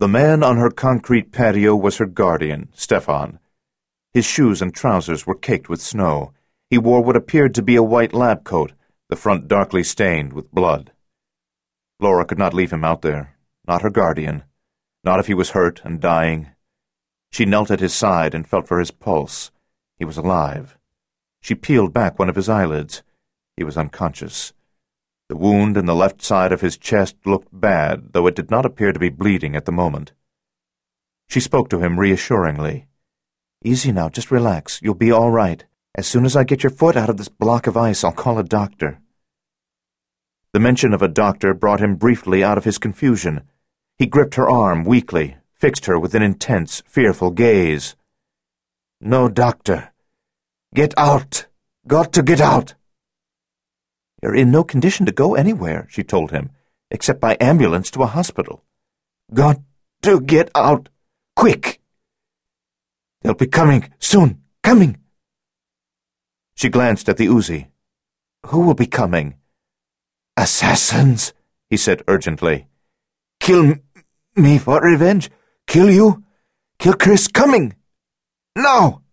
The man on her concrete patio was her guardian, Stefan. His shoes and trousers were caked with snow. He wore what appeared to be a white lab coat, the front darkly stained with blood. Laura could not leave him out there, not her guardian, not if he was hurt and dying. She knelt at his side and felt for his pulse. He was alive. She peeled back one of his eyelids. He was unconscious. The wound in the left side of his chest looked bad, though it did not appear to be bleeding at the moment. She spoke to him reassuringly. "Easy now, just relax. You'll be all right. As soon as I get your foot out of this block of ice, I'll call a doctor." The mention of a doctor brought him briefly out of his confusion. He gripped her arm weakly, fixed her with an intense, fearful gaze. "No doctor. Get out. Got to get out." "You're in no condition to go anywhere," she told him, "except by ambulance to a hospital." "Got to get out. Quick. They'll be coming soon. Coming." She glanced at the Uzi. "Who will be coming?" "Assassins," he said urgently. "Kill me for revenge. Kill you. Kill Chris. Coming. Now."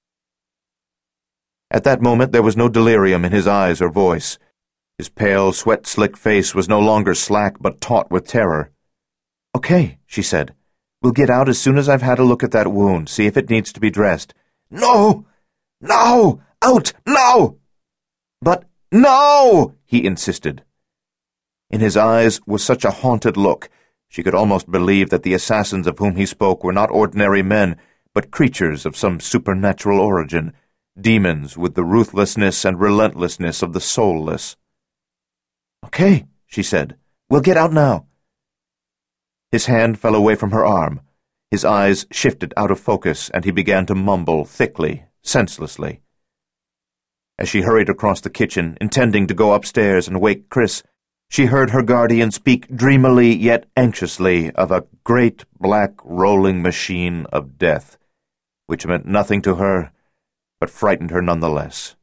At that moment there was no delirium in his eyes or voice. His pale, sweat-slicked face was no longer slack but taut with terror. "Okay," she said. "We'll get out as soon as I've had a look at that wound, see if it needs to be dressed." "No! Now! Out! Now!" "But now!" he insisted. In his eyes was such a haunted look, she could almost believe that the assassins of whom he spoke were not ordinary men, but creatures of some supernatural origin, demons with the ruthlessness and relentlessness of the soulless. "Okay," she said. "We'll get out now." His hand fell away from her arm. His eyes shifted out of focus, and he began to mumble thickly, senselessly. As she hurried across the kitchen, intending to go upstairs and wake Chris, she heard her guardian speak dreamily yet anxiously of a great black rolling machine of death, which meant nothing to her, but frightened her nonetheless.